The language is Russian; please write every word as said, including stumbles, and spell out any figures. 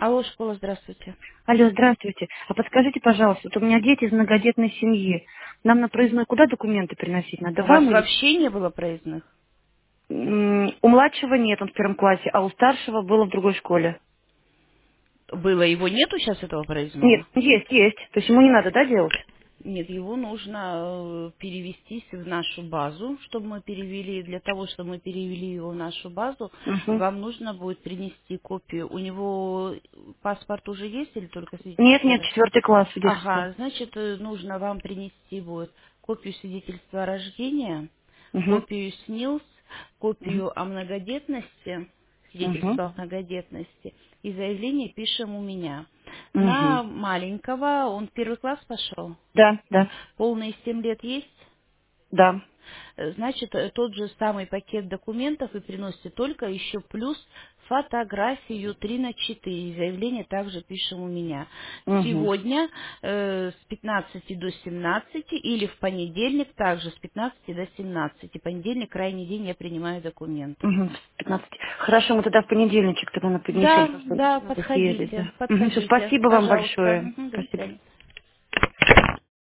Алло, школа, здравствуйте. Алло, здравствуйте. А подскажите, пожалуйста, вот у меня дети из многодетной семьи. Нам на проездной куда документы приносить? Надо У вас вам или... вообще не было проездных? М, У младшего нет, он в первом классе, а у старшего было в другой школе. Было, его нету сейчас, этого Нет, проездного? есть, есть. То есть ему не надо, да, делать? Нет, его нужно э, перевестись в нашу базу, чтобы мы перевели. Для того, чтобы мы перевели его в нашу базу, Угу. вам нужно будет принести копию. У него паспорт уже есть или только Нет, свидетельство о нет, рождении? четвертый класс свидетельство. Ага, значит, э, нужно вам принести будет копию свидетельства о рождении, Угу. копию СНИЛС, Угу. копию о многодетности, Угу. свидетельство о многодетности, и заявление пишем у меня. Угу. На маленького, он в первый класс пошел, Да, да, полные семь лет есть? да. Э, Значит, э, тот же самый пакет документов вы приносите, только еще плюс фотографию три на четыре. Заявление также пишем у меня. Угу. Сегодня э, с пятнадцати до семнадцати или в понедельник также с пятнадцати до семнадцати. Понедельник, крайний день, я принимаю документы. Угу. пятнадцать. Хорошо, мы тогда в понедельник тогда поднесем, Да, просто да, надо съездить, подходите, да. Угу. Все, подходите. спасибо вам Пожалуйста. большое. Мгм, до Спасибо. свидания.